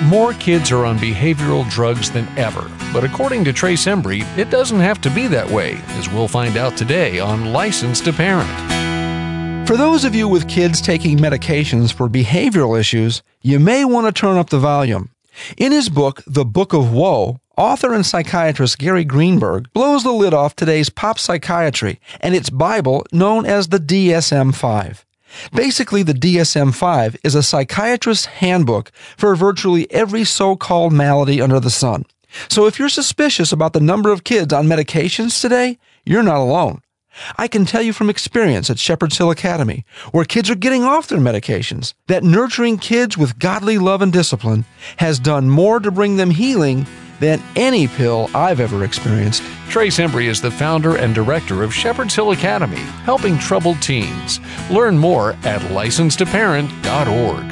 More kids are on behavioral drugs than ever, but according to Trace Embry, it doesn't have to be that way, as we'll find out today on Licensed to Parent. For those of you with kids taking medications for behavioral issues, you may want to turn up the volume. In his book, The Book of Woe, author and psychiatrist Gary Greenberg blows the lid off today's pop psychiatry and its Bible known as the DSM-5. Basically, the DSM-5 is a psychiatrist's handbook for virtually every so-called malady under the sun. So if you're suspicious about the number of kids on medications today, you're not alone. I can tell you from experience at Shepherd's Hill Academy, where kids are getting off their medications, that nurturing kids with godly love and discipline has done more to bring them healing than any pill I've ever experienced. Trace Embry is the founder and director of Shepherd's Hill Academy, helping troubled teens. Learn more at licensedtoparent.org.